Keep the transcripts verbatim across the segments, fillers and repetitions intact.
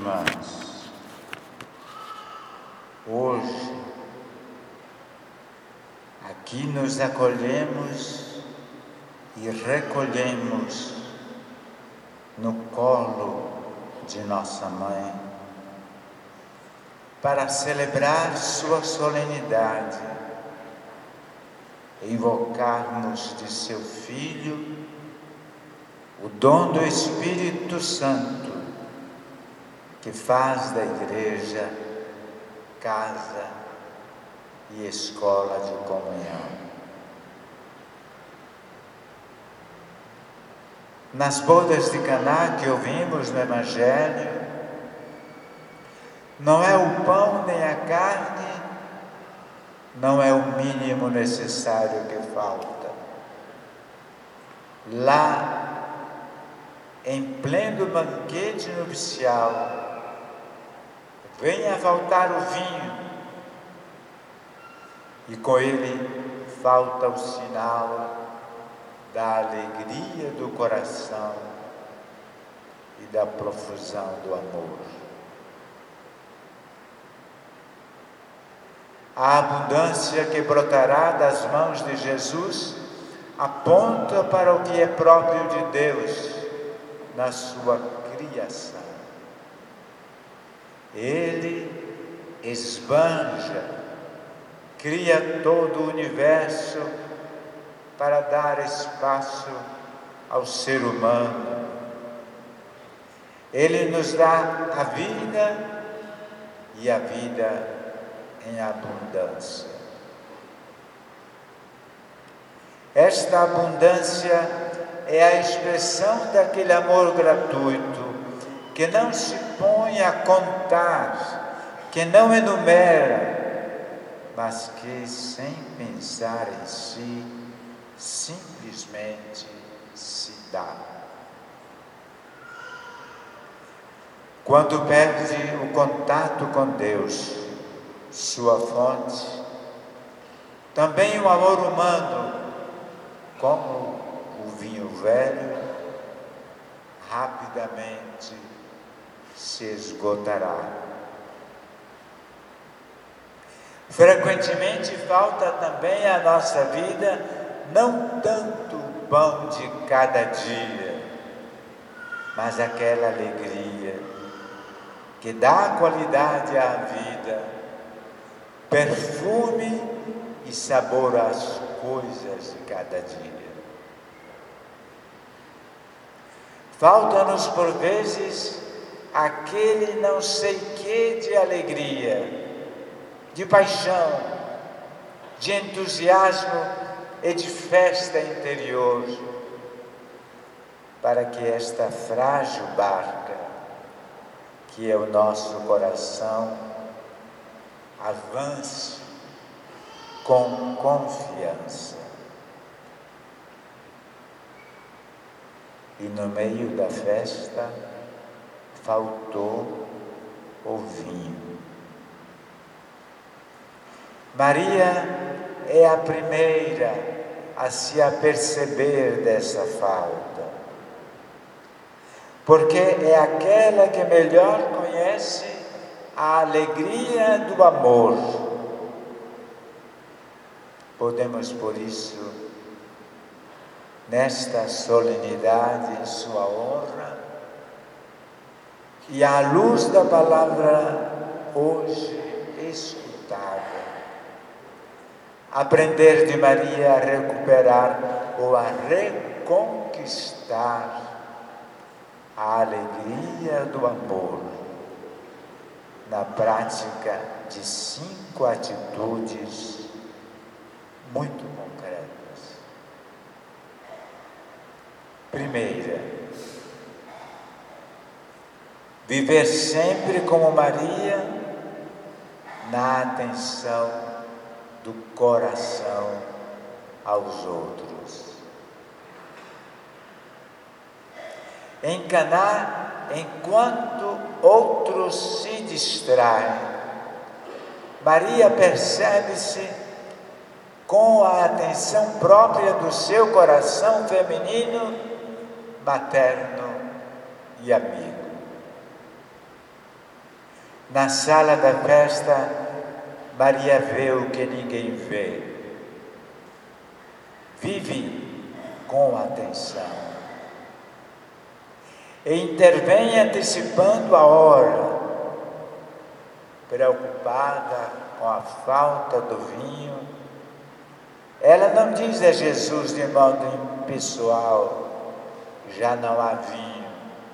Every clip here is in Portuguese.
irmãos, hoje aqui nos acolhemos e recolhemos no colo de nossa mãe para celebrar sua solenidade, e invocarmos de seu Filho o dom do Espírito Santo, que faz da Igreja casa e escola de comunhão. Nas bodas de Caná que ouvimos no Evangelho, não é o pão nem a carne, não é o mínimo necessário que falta. Lá, em pleno banquete nupcial, vem a faltar o vinho, e com ele falta o sinal da alegria do coração e da profusão do amor. A abundância que brotará das mãos de Jesus aponta para o que é próprio de Deus na sua criação. Ele esbanja, cria todo o universo para dar espaço ao ser humano. Ele nos dá a vida e a vida em abundância. Esta abundância é a expressão daquele amor gratuito que não se põe a contar, que não enumera, mas que, sem pensar em si, simplesmente se dá. Quando perde o contato com Deus, sua fonte, também o amor humano, como o vinho velho, rapidamente se esgotará. Frequentemente falta também à nossa vida não tanto o pão de cada dia, mas aquela alegria que dá qualidade à vida, perfume e sabor às coisas de cada dia. Falta-nos por vezes aquele não sei que de alegria, de paixão, de entusiasmo e de festa interior, para que esta frágil barca, que é o nosso coração, avance com confiança. E no meio da festa faltou o vinho. Maria é a primeira a se aperceber dessa falta, porque é aquela que melhor conhece a alegria do amor. Podemos, por isso, nesta solenidade em sua honra, e à luz da palavra hoje escutada, aprender de Maria a recuperar ou a reconquistar a alegria do amor na prática de cinco atitudes muito concretas. Primeira, viver sempre como Maria na atenção do coração aos outros. Em Caná, enquanto outros se distraem, Maria percebe-se com a atenção própria do seu coração feminino, materno e amigo. Na sala da festa, Maria vê o que ninguém vê. Vive com atenção. E intervém antecipando a hora, preocupada com a falta do vinho. Ela não diz a Jesus de modo impessoal: já não há vinho,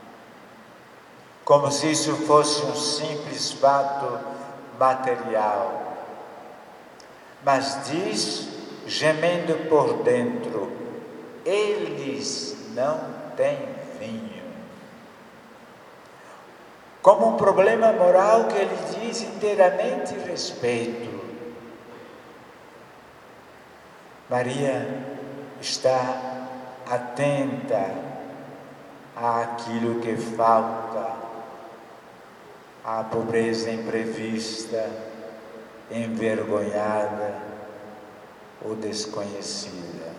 como se isso fosse um simples fato material, mas diz, gemendo por dentro: eles não têm vinho. Como um problema moral que ele diz inteiramente respeito. Maria está atenta àquilo que falta, à pobreza imprevista, envergonhada ou desconhecida.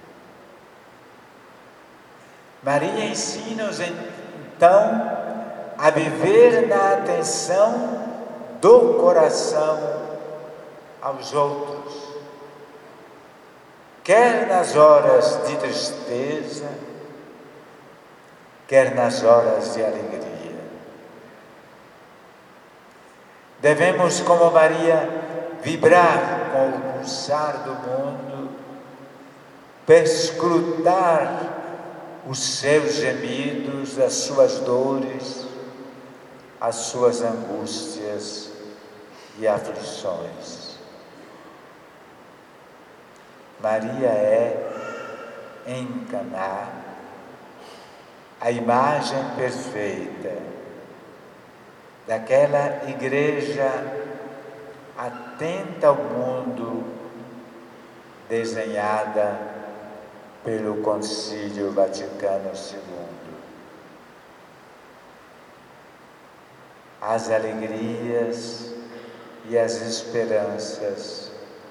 Maria ensina-nos então a viver na atenção do coração aos outros, quer nas horas de tristeza, quer nas horas de alegria. Devemos, como Maria, vibrar com o pulsar do mundo, perscrutar os seus gemidos, as suas dores, as suas angústias e aflições. Maria é, em Caná, a imagem perfeita daquela igreja atenta ao mundo, desenhada pelo Concílio Vaticano segundo. As alegrias e as esperanças,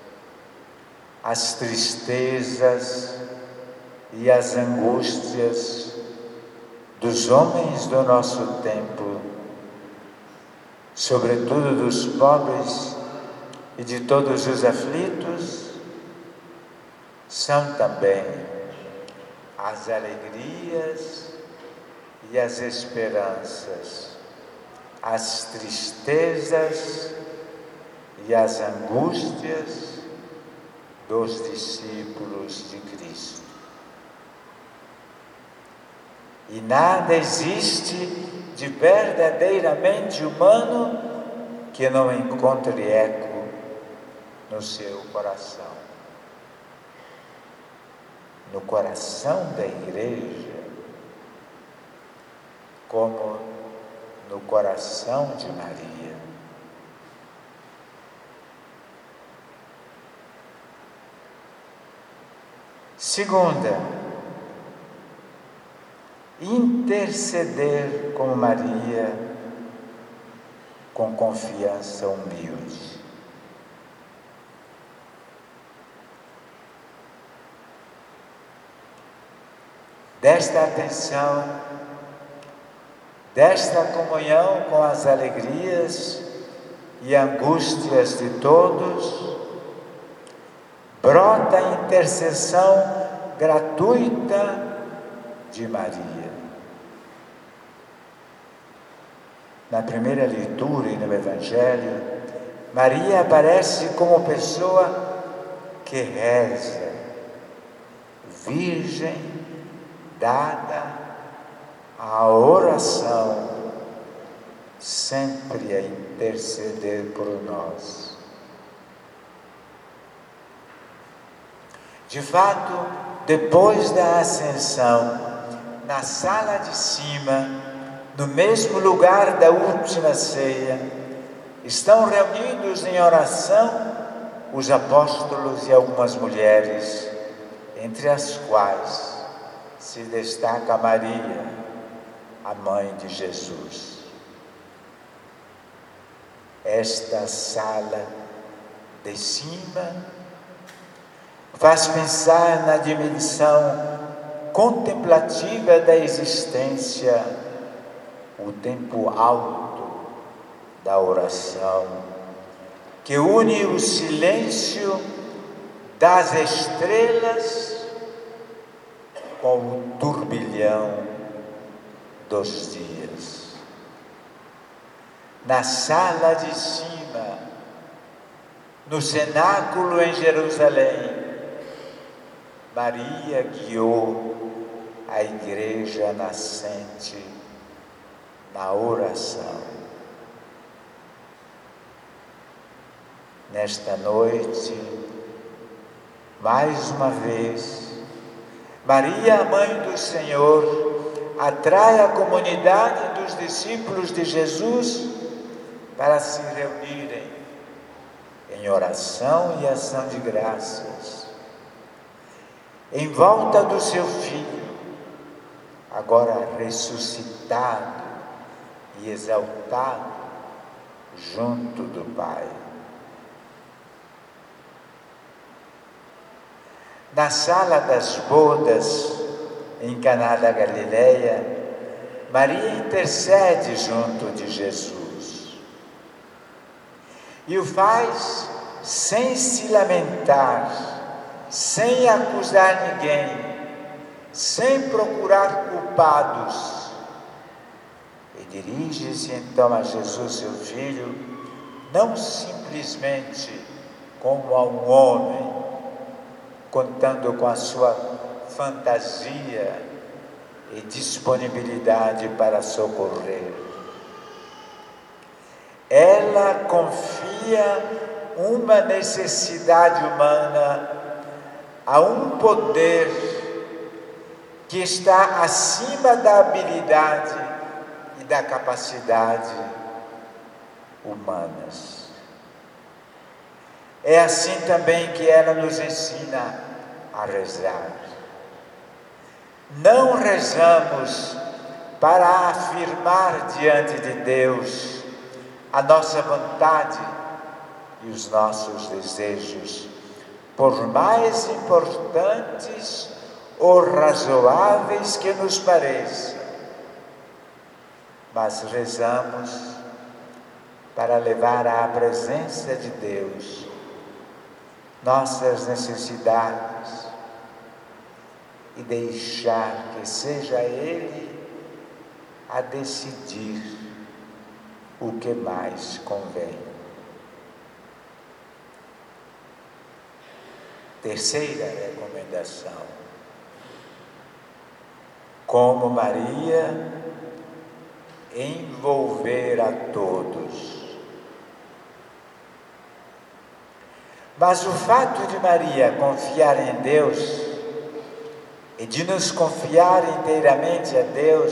as tristezas e as angústias dos homens do nosso tempo, sobretudo dos pobres e de todos os aflitos, são também as alegrias e as esperanças, as tristezas e as angústias dos discípulos de Cristo. E nada existe de verdadeiramente humano que não encontre eco no seu coração. No coração da igreja, como no coração de Maria. Segunda, interceder com Maria com confiança humilde. Desta atenção, desta comunhão com as alegrias e angústias de todos, brota a intercessão gratuita de Maria. Na primeira leitura e no Evangelho, Maria aparece como pessoa que reza, virgem dada à oração, sempre a interceder por nós. De fato, depois da ascensão, na sala de cima, no mesmo lugar da última ceia, estão reunidos em oração os apóstolos e algumas mulheres, entre as quais se destaca Maria, a mãe de Jesus. Esta sala de cima faz pensar na dimensão contemplativa da existência, o tempo alto da oração, que une o silêncio das estrelas com o turbilhão dos dias. Na sala de cima, no cenáculo em Jerusalém, Maria guiou a igreja nascente na oração. Nesta noite, mais uma vez, Maria, a mãe do Senhor, atrai a comunidade dos discípulos de Jesus para se reunirem em oração e ação de graças, em volta do seu Filho, agora ressuscitado e exaltado junto do Pai. Na sala das bodas, em Caná da Galileia, Maria intercede junto de Jesus. E o faz sem se lamentar, sem acusar ninguém, sem procurar culpados. E dirige-se então a Jesus, seu Filho, não simplesmente como a um homem, contando com a sua fantasia e disponibilidade para socorrer. Ela confia uma necessidade humana a um poder que está acima da habilidade e da capacidade humanas. É assim também que ela nos ensina a rezar. Não rezamos para afirmar diante de Deus a nossa vontade e os nossos desejos, por mais importantes ou razoáveis que nos pareçam, mas rezamos para levar à presença de Deus nossas necessidades e deixar que seja Ele a decidir o que mais convém. Terceira recomendação: como Maria, envolver a todos. Mas o fato de Maria confiar em Deus e de nos confiar inteiramente a Deus,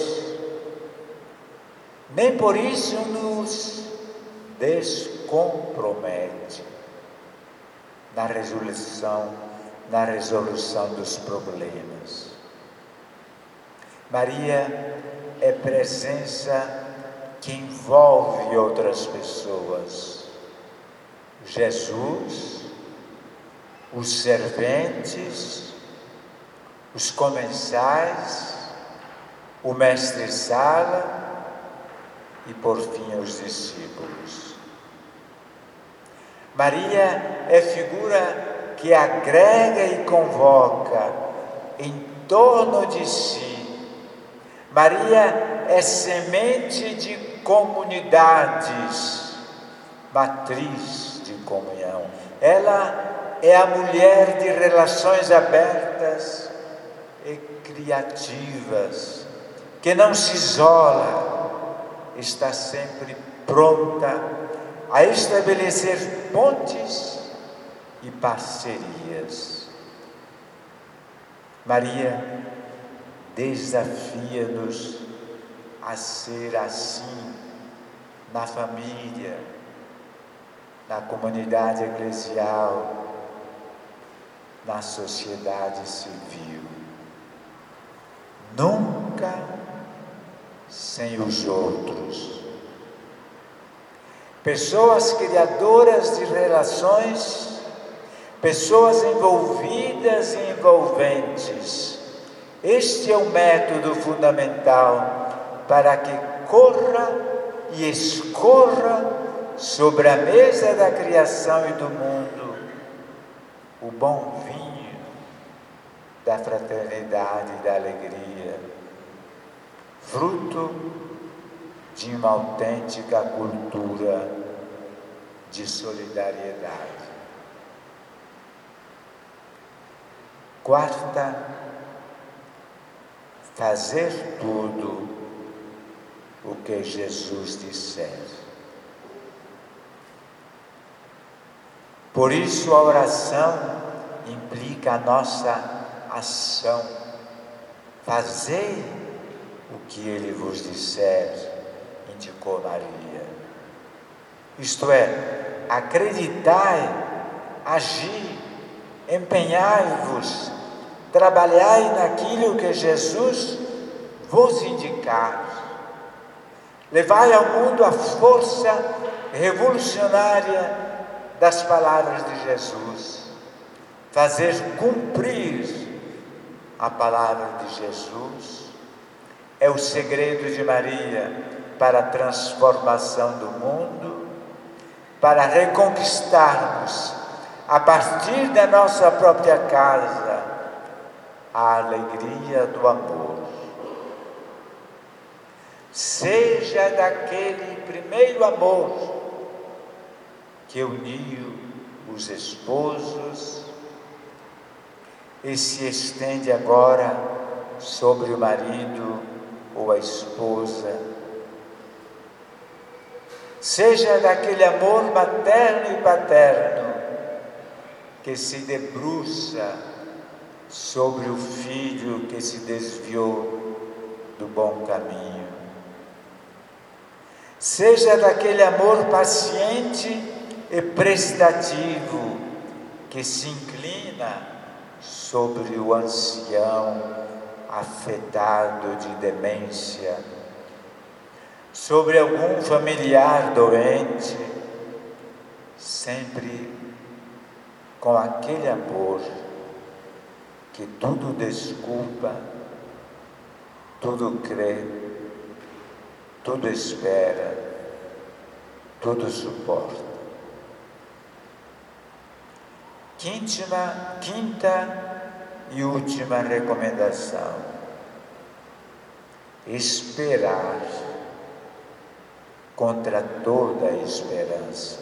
nem por isso nos descompromete na resolução, na resolução dos problemas. Maria é presença que envolve outras pessoas. Jesus, os serventes, os comensais, o mestre-sala e, por fim, os discípulos. Maria é figura que agrega e convoca em torno de si. Maria é semente de comunidades, matriz de comunhão. Ela é a mulher de relações abertas e criativas, que não se isola, está sempre pronta a estabelecer pontes e parcerias. Maria desafia-nos a ser assim na família, na comunidade eclesial, na sociedade civil. Nunca sem os outros. Pessoas criadoras de relações, pessoas envolvidas e envolventes. Este é o método fundamental para que corra e escorra sobre a mesa da criação e do mundo o bom vinho da fraternidade e da alegria, fruto de uma autêntica cultura de solidariedade. Quarta, fazer tudo o que Jesus disser. Por isso a oração implica a nossa ação. Fazei o que Ele vos disser, indicou Maria. Isto é, acreditai, agir, empenhai-vos, trabalhai naquilo que Jesus vos indicar. Levai ao mundo a força revolucionária das palavras de Jesus. Fazer cumprir a palavra de Jesus é o segredo de Maria para a transformação do mundo, para reconquistarmos, a partir da nossa própria casa, a alegria do amor. Seja daquele primeiro amor que uniu os esposos e se estende agora sobre o marido ou a esposa. Seja daquele amor materno e paterno que se debruça sobre o filho que se desviou do bom caminho. Seja daquele amor paciente e prestativo que se inclina sobre o ancião afetado de demência, sobre algum familiar doente, sempre com aquele amor que tudo desculpa, tudo crê, tudo espera, tudo suporta. Quinta, quinta e última recomendação: esperar contra toda a esperança.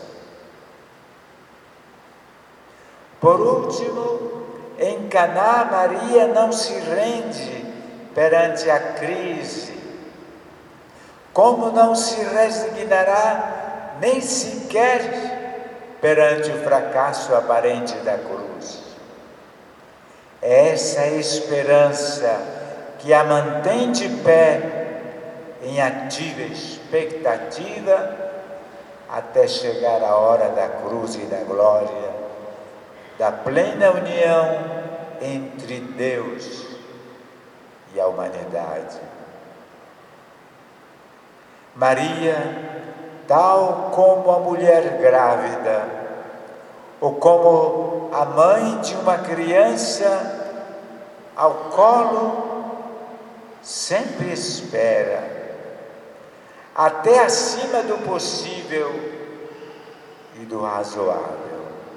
Por último, em Caná, Maria não se rende perante a crise, como não se resignará nem sequer perante o fracasso aparente da cruz. É essa esperança que a mantém de pé em ativa expectativa até chegar a hora da cruz e da glória, da plena união entre Deus e a humanidade. Maria, tal como a mulher grávida, ou como a mãe de uma criança ao colo, sempre espera, até acima do possível e do razoável.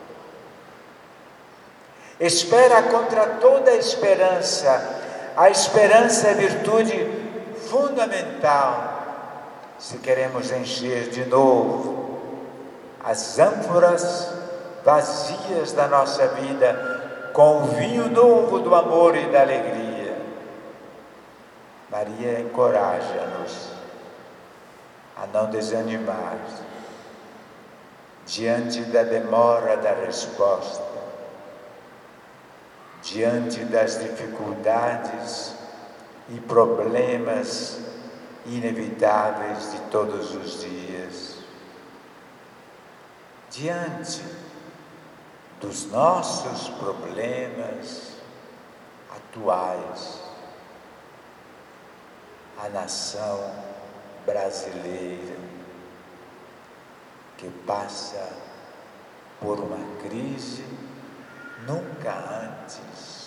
Espera contra toda a esperança. A esperança é virtude fundamental se queremos encher de novo as ânforas vazias da nossa vida com o vinho novo do amor e da alegria. Maria encoraja-nos a não desanimar diante da demora da resposta, diante das dificuldades e problemas inevitáveis de todos os dias, diante dos nossos problemas atuais. A nação brasileira, que passa por uma crise nunca antes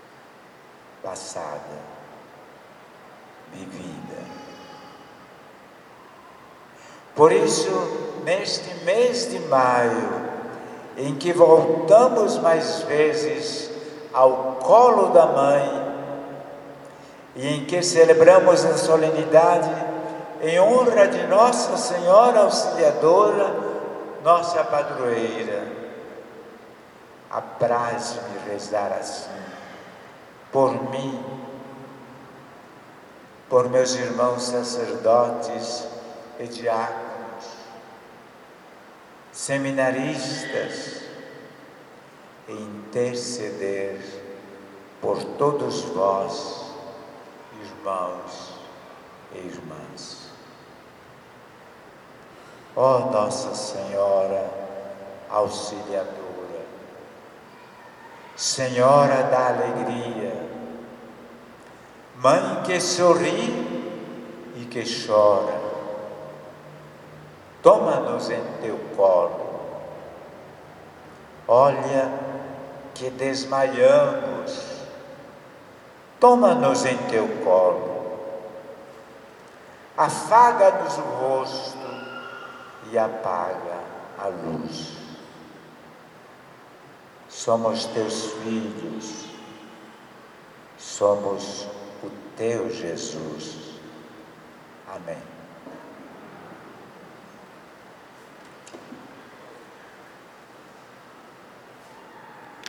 passada, vivida. Por isso, neste mês de maio, em que voltamos mais vezes ao colo da Mãe, e em que celebramos a solenidade em honra de Nossa Senhora Auxiliadora, nossa padroeira, apraz-me rezar assim, por mim, por meus irmãos sacerdotes e diáconos, seminaristas, e interceder por todos vós, irmãos e irmãs. Ó Nossa Senhora Auxiliadora, Senhora da alegria, Mãe que sorri e que chora, toma-nos em teu colo. Olha que desmaiamos, toma-nos em teu colo. Afaga-nos o rosto e apaga a luz. Somos teus filhos, somos o teu Jesus. Amém.